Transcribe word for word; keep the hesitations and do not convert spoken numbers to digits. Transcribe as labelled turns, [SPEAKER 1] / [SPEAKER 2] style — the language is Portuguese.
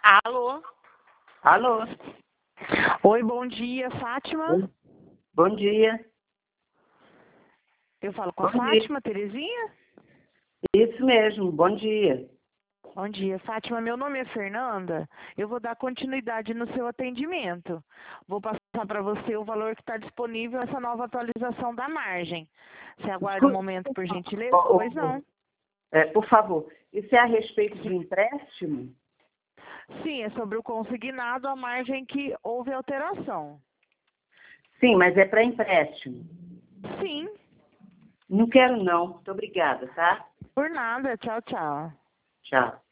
[SPEAKER 1] Alô?
[SPEAKER 2] Alô?
[SPEAKER 1] Oi, bom dia, Fátima?
[SPEAKER 2] Oi. Bom dia.
[SPEAKER 1] Eu falo com a
[SPEAKER 2] Bom
[SPEAKER 1] Fátima, Terezinha?
[SPEAKER 2] Isso mesmo, bom dia.
[SPEAKER 1] Bom dia, Fátima. Meu nome é Fernanda. Eu vou dar continuidade no seu atendimento. Vou passar para você o valor que está disponível nessa nova atualização da margem. Você aguarda um
[SPEAKER 2] Escuta,
[SPEAKER 1] momento, por gentileza?
[SPEAKER 2] oh,
[SPEAKER 1] Pois
[SPEAKER 2] oh,
[SPEAKER 1] não.
[SPEAKER 2] é, por favor, isso é a respeito de empréstimo?
[SPEAKER 1] Sim, é sobre o consignado, a margem que houve alteração.
[SPEAKER 2] Sim, mas é para empréstimo.
[SPEAKER 1] Sim,
[SPEAKER 2] Não quero não, muito obrigada, tá?
[SPEAKER 1] por nada. Tchau, tchau.
[SPEAKER 2] Tchau.